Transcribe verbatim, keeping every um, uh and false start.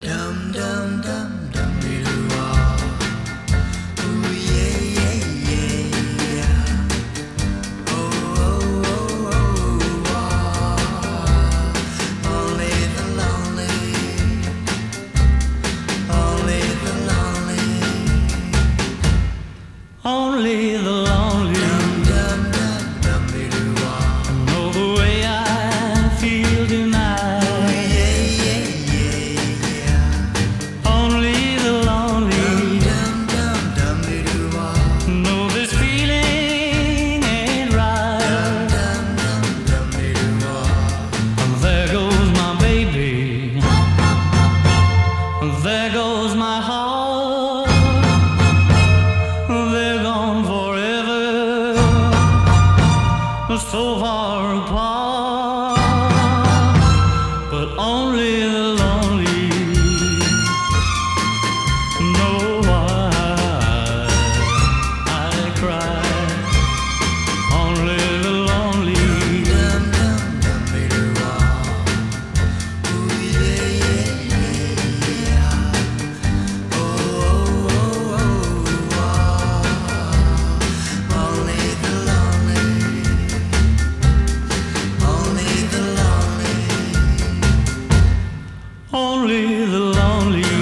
Dum dum dum dum doo ah. Ooh yeah yeah yeah yeah. Oh oh oh oh ah. Only the lonely, only the lonely, Only the lonely dum dum dum dum doo ah. know the way I feel tonight. Ooh yeah yeah yeah yeah. Only the lonely Dum dum dum doo ah. know this feeling ain't right. Dum dum dum doo ah. And there goes my baby, there goes my heart, they're gone forever, so far apart. But only the lonely know why I cry. Only the lonely Dum dum dum doo ah. Ooh yeah yeah yeah yeah. Oh oh oh ah. Only the lonely, only the lonely, only the lonely